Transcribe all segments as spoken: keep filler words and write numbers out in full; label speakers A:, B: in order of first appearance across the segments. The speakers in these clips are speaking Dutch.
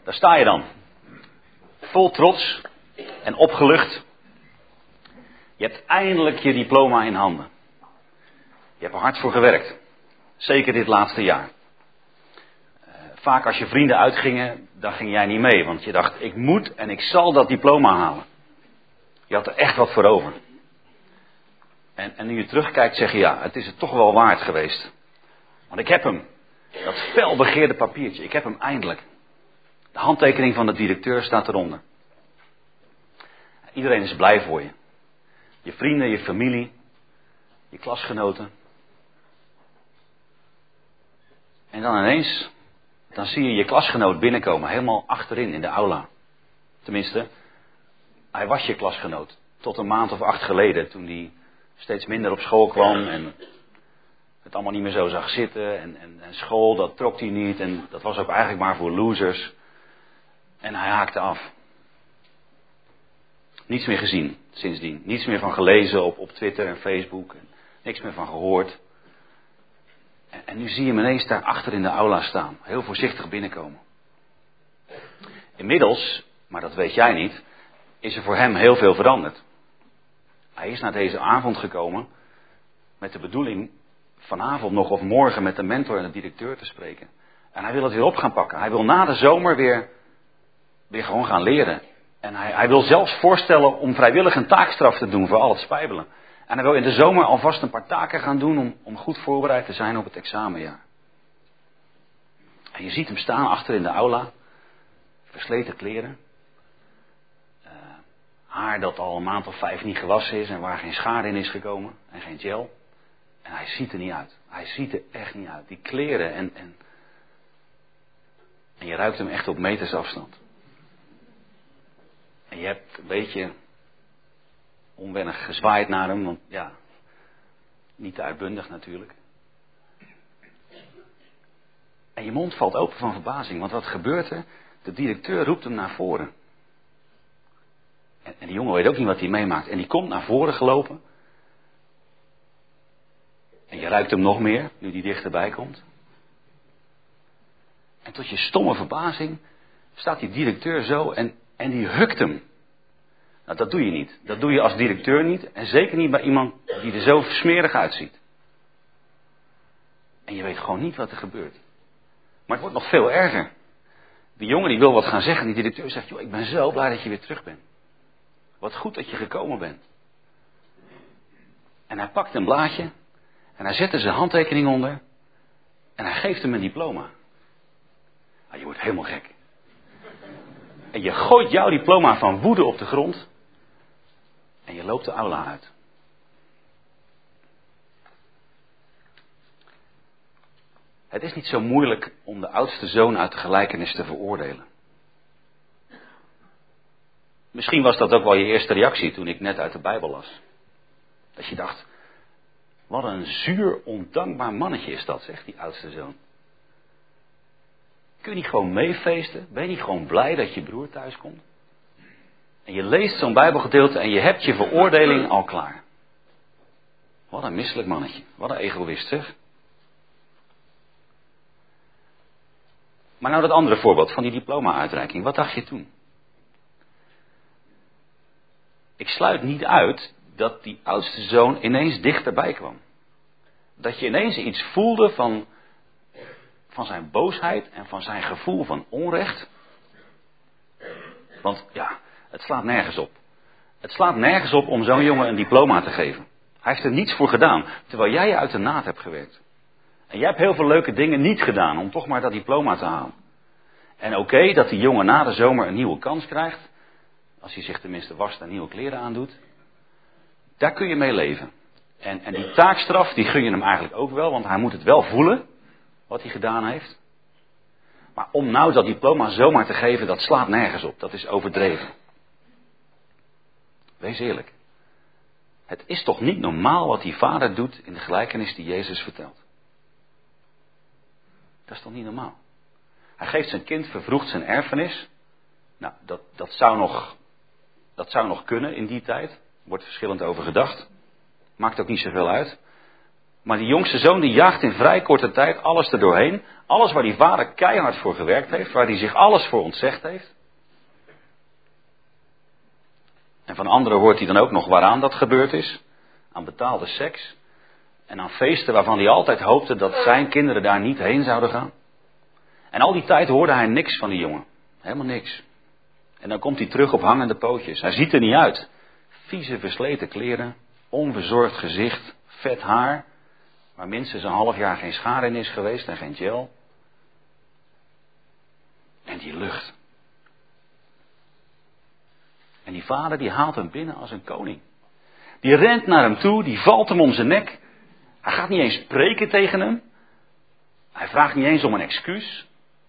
A: Daar sta je dan. Vol trots en opgelucht. Je hebt eindelijk je diploma in handen. Je hebt er hard voor gewerkt. Zeker dit laatste jaar. Uh, vaak als je vrienden uitgingen, dan ging jij niet mee. Want je dacht, ik moet en ik zal dat diploma halen. Je had er echt wat voor over. En, en nu je terugkijkt, zeg je, ja, het is het toch wel waard geweest. Want ik heb hem. Dat felbegeerde papiertje, ik heb hem eindelijk. De handtekening van de directeur staat eronder. Iedereen is blij voor je. Je vrienden, je familie, je klasgenoten. En dan ineens, dan zie je je klasgenoot binnenkomen, helemaal achterin in de aula. Tenminste, hij was je klasgenoot. Tot een maand of acht geleden, toen hij steeds minder op school kwam en het allemaal niet meer zo zag zitten. En, en, en school, dat trok hij niet en dat was ook eigenlijk maar voor losers. En hij haakte af. Niets meer gezien sindsdien. Niets meer van gelezen op, op Twitter en Facebook. En niks meer van gehoord. En, en nu zie je hem ineens daar achter in de aula staan. Heel voorzichtig binnenkomen. Inmiddels, maar dat weet jij niet, is er voor hem heel veel veranderd. Hij is naar deze avond gekomen met de bedoeling vanavond nog of morgen met de mentor en de directeur te spreken. En hij wil het weer op gaan pakken. Hij wil na de zomer weer, weer gewoon gaan leren. En hij, hij wil zelfs voorstellen om vrijwillig een taakstraf te doen voor al het spijbelen. En hij wil in de zomer alvast een paar taken gaan doen om, om goed voorbereid te zijn op het examenjaar. En je ziet hem staan achter in de aula. Versleten kleren. Uh, haar dat al een maand of vijf niet gewassen is en waar geen schaar in is gekomen. En geen gel. En hij ziet er niet uit. Hij ziet er echt niet uit. Die kleren en... En, en je ruikt hem echt op meters afstand. En je hebt een beetje onwennig gezwaaid naar hem, want ja, niet te uitbundig natuurlijk. En je mond valt open van verbazing, want wat gebeurt er? De directeur roept hem naar voren. En, en die jongen weet ook niet wat hij meemaakt. En die komt naar voren gelopen. En je ruikt hem nog meer, nu die dichterbij komt. En tot je stomme verbazing staat die directeur zo en, en die hukt hem. Nou, dat doe je niet. Dat doe je als directeur niet. En zeker niet bij iemand die er zo smerig uitziet. En je weet gewoon niet wat er gebeurt. Maar het wordt nog veel erger. Die jongen die wil wat gaan zeggen. Die directeur zegt, joh, ik ben zo blij dat je weer terug bent. Wat goed dat je gekomen bent. En hij pakt een blaadje. En hij zet er zijn handtekening onder. En hij geeft hem een diploma. Nou, je wordt helemaal gek. En je gooit jouw diploma van woede op de grond. En je loopt de aula uit. Het is niet zo moeilijk om de oudste zoon uit de gelijkenis te veroordelen. Misschien was dat ook wel je eerste reactie toen ik net uit de Bijbel las. Dat je dacht, wat een zuur, ondankbaar mannetje is dat, zegt die oudste zoon. Kun je niet gewoon meefeesten? Ben je niet gewoon blij dat je broer thuis komt? En je leest zo'n Bijbelgedeelte en je hebt je veroordeling al klaar. Wat een misselijk mannetje. Wat een egoïst, zeg. Maar nou dat andere voorbeeld van die diploma-uitreiking. Wat dacht je toen? Ik sluit niet uit dat die oudste zoon ineens dichterbij kwam. Dat je ineens iets voelde van, van zijn boosheid en van zijn gevoel van onrecht. Want ja, het slaat nergens op. Het slaat nergens op om zo'n jongen een diploma te geven. Hij heeft er niets voor gedaan, terwijl jij je uit de naad hebt gewerkt. En jij hebt heel veel leuke dingen niet gedaan om toch maar dat diploma te halen. En oké, okay, dat die jongen na de zomer een nieuwe kans krijgt. Als hij zich tenminste wast en nieuwe kleren aandoet. Daar kun je mee leven. En, en die taakstraf, die gun je hem eigenlijk ook wel, want hij moet het wel voelen, wat hij gedaan heeft. Maar om nou dat diploma zomaar te geven, dat slaat nergens op. Dat is overdreven. Wees eerlijk. Het is toch niet normaal wat die vader doet in de gelijkenis die Jezus vertelt. Dat is toch niet normaal. Hij geeft zijn kind vervroegd zijn erfenis. Nou, dat, dat, zou nog, dat zou nog kunnen in die tijd. Wordt verschillend over gedacht. Maakt ook niet zoveel uit. Maar die jongste zoon die jaagt in vrij korte tijd alles er doorheen. Alles waar die vader keihard voor gewerkt heeft. Waar hij zich alles voor ontzegd heeft. En van anderen hoort hij dan ook nog waaraan dat gebeurd is. Aan betaalde seks. En aan feesten waarvan hij altijd hoopte dat zijn kinderen daar niet heen zouden gaan. En al die tijd hoorde hij niks van die jongen. Helemaal niks. En dan komt hij terug op hangende pootjes. Hij ziet er niet uit. Vieze versleten kleren. Onverzorgd gezicht. Vet haar. Waar minstens een half jaar geen schaar in is geweest en geen gel. En die lucht. En die vader die haalt hem binnen als een koning. Die rent naar hem toe, die valt hem om zijn nek. Hij gaat niet eens preken tegen hem. Hij vraagt niet eens om een excuus.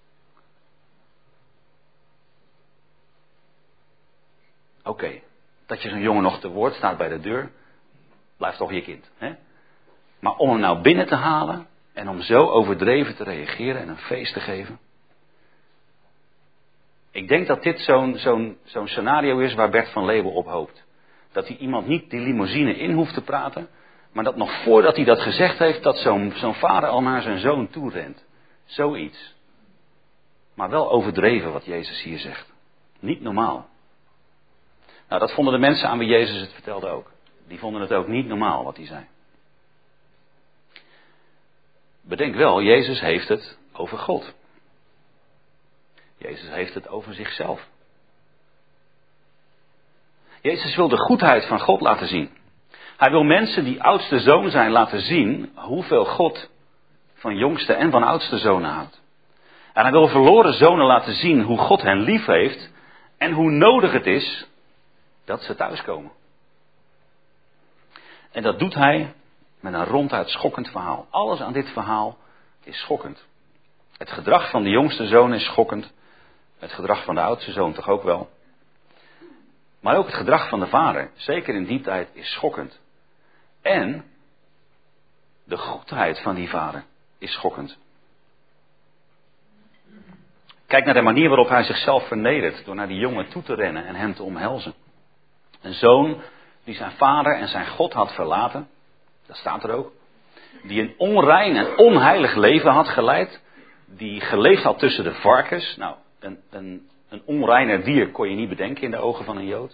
A: Oké, okay, dat je zo'n jongen nog te woord staat bij de deur, blijft toch je kind. Hè? Maar om hem nou binnen te halen en om zo overdreven te reageren en een feest te geven. Ik denk dat dit zo'n, zo'n, zo'n scenario is waar Bert van Leeuwen op hoopt. Dat hij iemand niet die limousine in hoeft te praten, maar dat nog voordat hij dat gezegd heeft, dat zo'n, zo'n vader al naar zijn zoon toe rent. Zoiets. Maar wel overdreven wat Jezus hier zegt. Niet normaal. Nou, dat vonden de mensen aan wie Jezus het vertelde ook. Die vonden het ook niet normaal wat hij zei. Bedenk wel, Jezus heeft het over God. Jezus heeft het over zichzelf. Jezus wil de goedheid van God laten zien. Hij wil mensen die oudste zoon zijn laten zien hoeveel God van jongste en van oudste zonen houdt. En hij wil verloren zonen laten zien hoe God hen lief heeft en hoe nodig het is dat ze thuiskomen. En dat doet hij met een ronduit schokkend verhaal. Alles aan dit verhaal is schokkend. Het gedrag van de jongste zoon is schokkend. Het gedrag van de oudste zoon toch ook wel. Maar ook het gedrag van de vader, zeker in die tijd, is schokkend. En de goedheid van die vader is schokkend. Kijk naar de manier waarop hij zichzelf vernedert door naar die jongen toe te rennen en hem te omhelzen. Een zoon die zijn vader en zijn God had verlaten, dat staat er ook. Die een onrein en onheilig leven had geleid. Die geleefd had tussen de varkens. Nou, een, een, een onreiner dier kon je niet bedenken in de ogen van een Jood.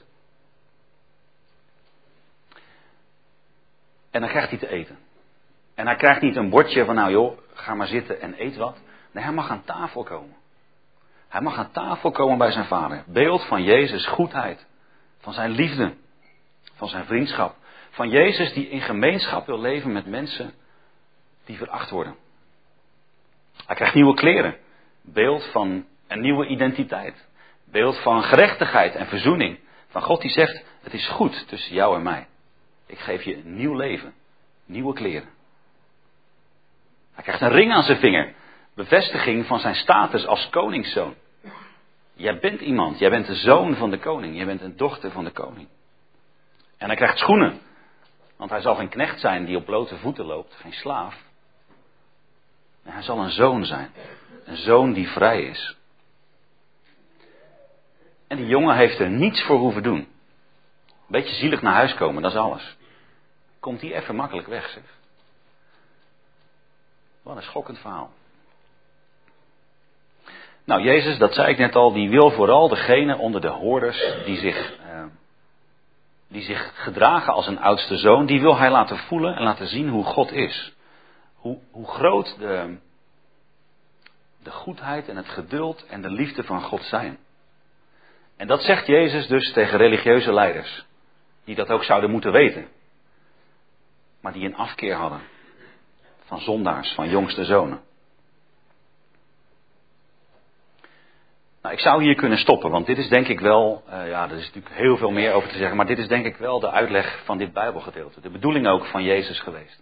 A: En dan krijgt hij te eten. En hij krijgt niet een bordje van nou joh, ga maar zitten en eet wat. Nee, hij mag aan tafel komen. Hij mag aan tafel komen bij zijn vader. Beeld van Jezus' goedheid. Van zijn liefde. Van zijn vriendschap. Van Jezus die in gemeenschap wil leven met mensen die veracht worden. Hij krijgt nieuwe kleren. Beeld van een nieuwe identiteit. Beeld van gerechtigheid en verzoening. Van God die zegt, het is goed tussen jou en mij. Ik geef je een nieuw leven. Nieuwe kleren. Hij krijgt een ring aan zijn vinger. Bevestiging van zijn status als koningszoon. Jij bent iemand. Jij bent de zoon van de koning. Jij bent een dochter van de koning. En hij krijgt schoenen. Want hij zal geen knecht zijn die op blote voeten loopt. Geen slaaf. En hij zal een zoon zijn. Een zoon die vrij is. En die jongen heeft er niets voor hoeven doen. Een beetje zielig naar huis komen, dat is alles. Komt die even makkelijk weg, zeg. Wat een schokkend verhaal. Nou, Jezus, dat zei ik net al, die wil vooral degene onder de hoorders die zich, eh, die zich gedragen als een oudste zoon, die wil hij laten voelen en laten zien hoe God is. Hoe, hoe groot de, de goedheid en het geduld en de liefde van God zijn. En dat zegt Jezus dus tegen religieuze leiders. Die dat ook zouden moeten weten. Maar die een afkeer hadden. Van zondaars, van jongste zonen. Nou, ik zou hier kunnen stoppen, want dit is denk ik wel, uh, ja, er is natuurlijk heel veel meer over te zeggen, maar dit is denk ik wel de uitleg van dit Bijbelgedeelte. De bedoeling ook van Jezus geweest.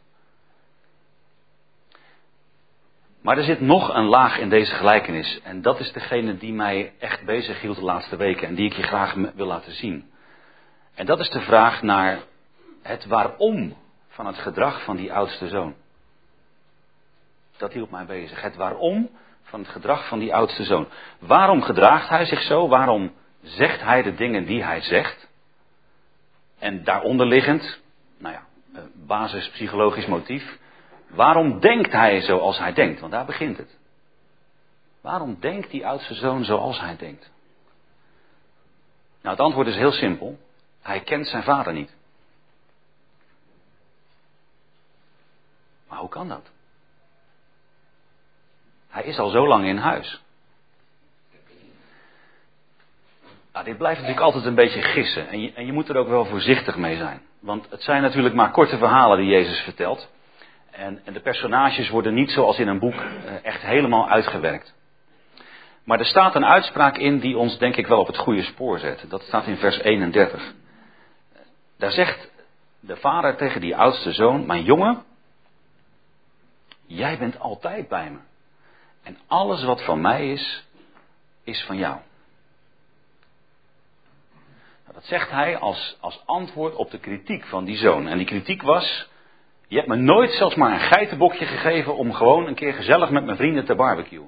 A: Maar er zit nog een laag in deze gelijkenis. En dat is degene die mij echt bezig hield de laatste weken. En die ik je graag wil laten zien. En dat is de vraag naar het waarom van het gedrag van die oudste zoon. Dat hield mij bezig. Het waarom van het gedrag van die oudste zoon. Waarom gedraagt hij zich zo? Waarom zegt hij de dingen die hij zegt? En daaronder liggend, nou ja, basispsychologisch motief. Waarom denkt hij zoals hij denkt? Want daar begint het. Waarom denkt die oudste zoon zoals hij denkt? Nou, het antwoord is heel simpel. Hij kent zijn vader niet. Maar hoe kan dat? Hij is al zo lang in huis. Nou, dit blijft natuurlijk altijd een beetje gissen. En je, en je moet er ook wel voorzichtig mee zijn. Want het zijn natuurlijk maar korte verhalen die Jezus vertelt. En, en de personages worden niet zoals in een boek eh, echt helemaal uitgewerkt. Maar er staat een uitspraak in die ons denk ik wel op het goede spoor zet. Dat staat in vers eenendertig. Daar zegt de vader tegen die oudste zoon: mijn jongen, jij bent altijd bij me. En alles wat van mij is, is van jou. Nou, dat zegt hij als, als antwoord op de kritiek van die zoon. En die kritiek was: je hebt me nooit zelfs maar een geitenbokje gegeven om gewoon een keer gezellig met mijn vrienden te barbecuen.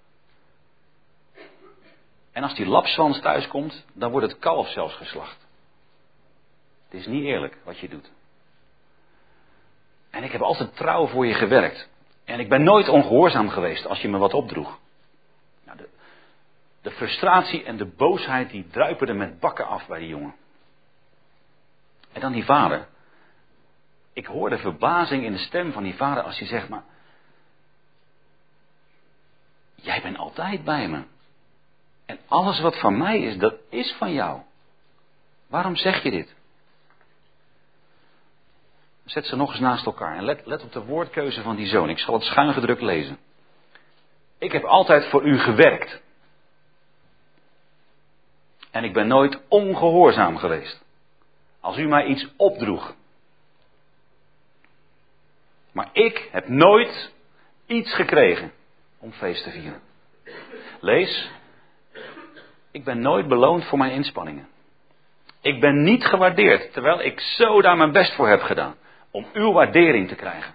A: En als die lapswans thuis komt, dan wordt het kalf zelfs geslacht. Het is niet eerlijk wat je doet. En ik heb altijd trouw voor je gewerkt. En ik ben nooit ongehoorzaam geweest als je me wat opdroeg. Nou, de, de frustratie en de boosheid die druipen er met bakken af bij die jongen. En dan die vader. Ik hoor de verbazing in de stem van die vader als hij zegt: maar jij bent altijd bij me. En alles wat van mij is, dat is van jou. Waarom zeg je dit? Zet ze nog eens naast elkaar en let, let op de woordkeuze van die zoon. Ik zal het schuin gedrukt lezen. Ik heb altijd voor u gewerkt. En ik ben nooit ongehoorzaam geweest. Als u mij iets opdroeg. Maar ik heb nooit iets gekregen om feest te vieren. Lees. Ik ben nooit beloond voor mijn inspanningen. Ik ben niet gewaardeerd, terwijl ik zo daar mijn best voor heb gedaan. Om uw waardering te krijgen.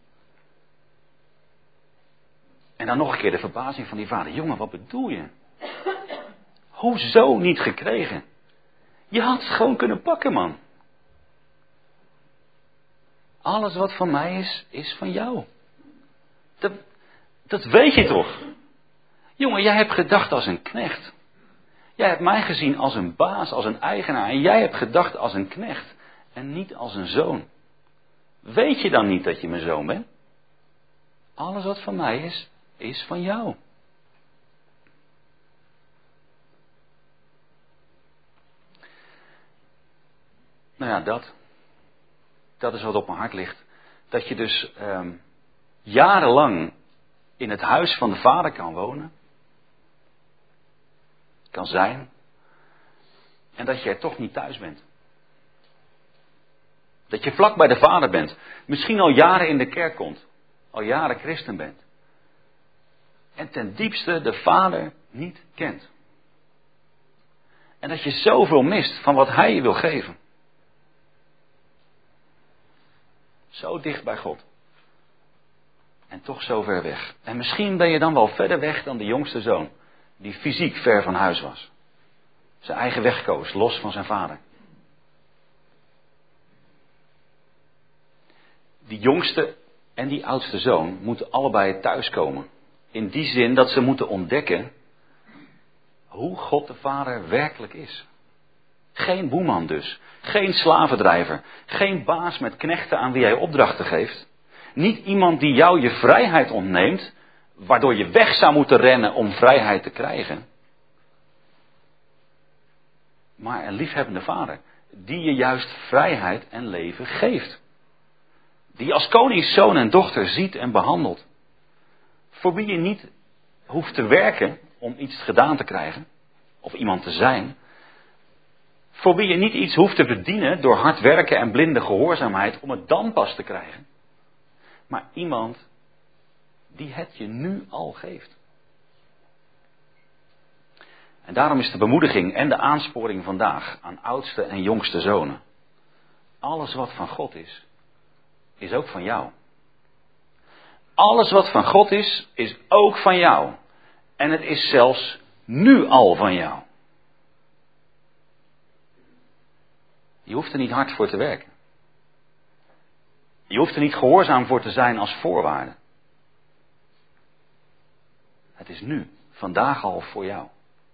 A: En dan nog een keer de verbazing van die vader. Jongen, wat bedoel je? Hoezo niet gekregen? Je had het gewoon kunnen pakken, man. Alles wat van mij is, is van jou. Dat, dat weet je toch? Jongen, jij hebt gedacht als een knecht. Jij hebt mij gezien als een baas, als een eigenaar. En jij hebt gedacht als een knecht. En niet als een zoon. Weet je dan niet dat je mijn zoon bent? Alles wat van mij is, is van jou. Nou ja, dat. Dat is wat op mijn hart ligt. Dat je dus um, jarenlang in het huis van de vader kan wonen. Kan zijn. En dat je er toch niet thuis bent. Dat je vlak bij de vader bent. Misschien al jaren in de kerk komt. Al jaren christen bent. En ten diepste de vader niet kent. En dat je zoveel mist van wat hij je wil geven. Zo dicht bij God. En toch zo ver weg. En misschien ben je dan wel verder weg dan de jongste zoon. Die fysiek ver van huis was. Zijn eigen weg koos, los van zijn vader. Die jongste en die oudste zoon moeten allebei thuiskomen. In die zin dat ze moeten ontdekken hoe God de Vader werkelijk is. Geen boeman dus. Geen slavendrijver. Geen baas met knechten aan wie hij opdrachten geeft. Niet iemand die jou je vrijheid ontneemt, waardoor je weg zou moeten rennen om vrijheid te krijgen. Maar een liefhebbende Vader, die je juist vrijheid en leven geeft. Die als koningszoon en dochter ziet en behandelt. Voor wie je niet hoeft te werken om iets gedaan te krijgen. Of iemand te zijn. Voor wie je niet iets hoeft te verdienen door hard werken en blinde gehoorzaamheid om het dan pas te krijgen. Maar iemand die het je nu al geeft. En daarom is de bemoediging en de aansporing vandaag aan oudste en jongste zonen. Alles wat van God is, is ook van jou. Alles wat van God is, is ook van jou. En het is zelfs nu al van jou. Je hoeft er niet hard voor te werken. Je hoeft er niet gehoorzaam voor te zijn als voorwaarde. Het is nu, vandaag al voor jou.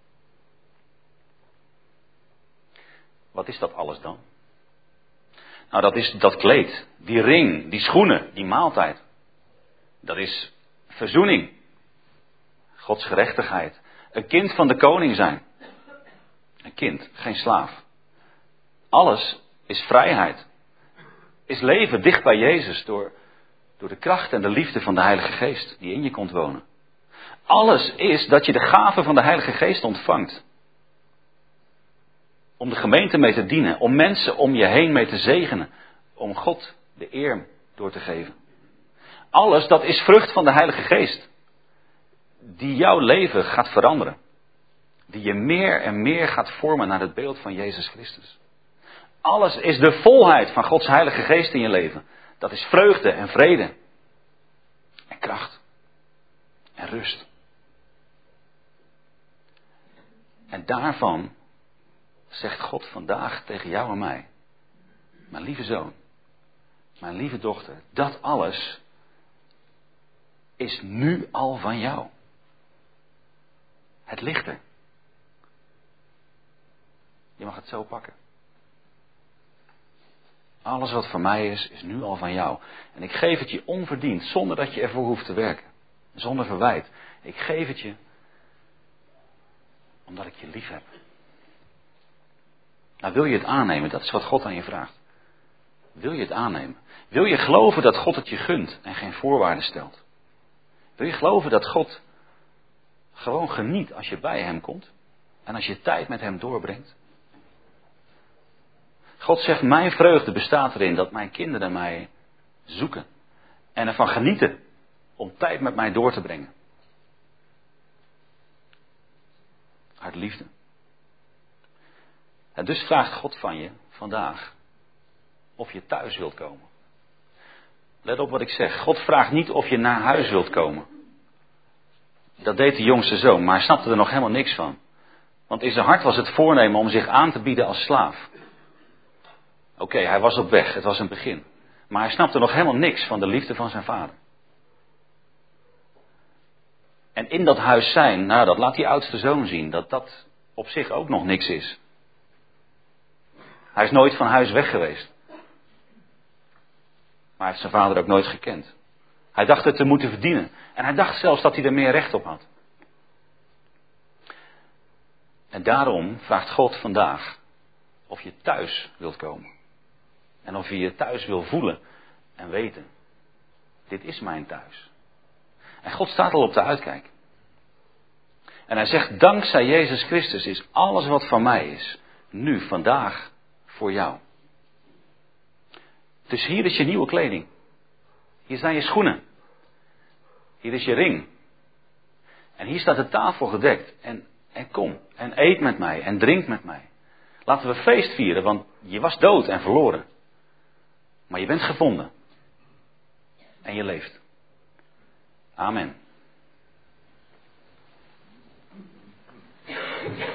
A: Wat is dat alles dan? Nou, dat is dat kleed, die ring, die schoenen, die maaltijd. Dat is verzoening. Gods gerechtigheid. Een kind van de koning zijn. Een kind, geen slaaf. Alles is vrijheid. Is leven dicht bij Jezus door, door de kracht en de liefde van de Heilige Geest die in je komt wonen. Alles is dat je de gave van de Heilige Geest ontvangt. Om de gemeente mee te dienen, om mensen om je heen mee te zegenen, om God de eer door te geven. Alles, dat is vrucht van de Heilige Geest. Die jouw leven gaat veranderen. Die je meer en meer gaat vormen naar het beeld van Jezus Christus. Alles is de volheid van Gods Heilige Geest in je leven. Dat is vreugde en vrede. En kracht. En rust. En daarvan zegt God vandaag tegen jou en mij. Mijn lieve zoon. Mijn lieve dochter. Dat alles is nu al van jou. Het ligt er. Je mag het zo pakken. Alles wat van mij is, is nu al van jou. En ik geef het je onverdiend, zonder dat je ervoor hoeft te werken. Zonder verwijt. Ik geef het je, omdat ik je lief heb. Nou, wil je het aannemen? Dat is wat God aan je vraagt. Wil je het aannemen? Wil je geloven dat God het je gunt en geen voorwaarden stelt? Wil je geloven dat God gewoon geniet als je bij hem komt? En als je tijd met hem doorbrengt? God zegt, mijn vreugde bestaat erin dat mijn kinderen mij zoeken. En ervan genieten om tijd met mij door te brengen. Uit liefde. En dus vraagt God van je vandaag of je thuis wilt komen. Let op wat ik zeg. God vraagt niet of je naar huis wilt komen. Dat deed de jongste zoon, maar hij snapte er nog helemaal niks van. Want in zijn hart was het voornemen om zich aan te bieden als slaaf. Oké, okay, hij was op weg, het was een begin. Maar hij snapte nog helemaal niks van de liefde van zijn vader. En in dat huis zijn, nou dat laat die oudste zoon zien, dat dat op zich ook nog niks is. Hij is nooit van huis weg geweest. Maar hij heeft zijn vader ook nooit gekend. Hij dacht het te moeten verdienen. En hij dacht zelfs dat hij er meer recht op had. En daarom vraagt God vandaag of je thuis wilt komen. En of je je thuis wil voelen en weten. Dit is mijn thuis. En God staat al op de uitkijk. En hij zegt, dankzij Jezus Christus is alles wat van mij is, nu, vandaag, voor jou. Dus hier is je nieuwe kleding. Hier zijn je schoenen. Hier is je ring. En hier staat de tafel gedekt. En, en kom, en eet met mij, en drink met mij. Laten we feest vieren, want je was dood en verloren. Maar je bent gevonden. En je leeft. Amen.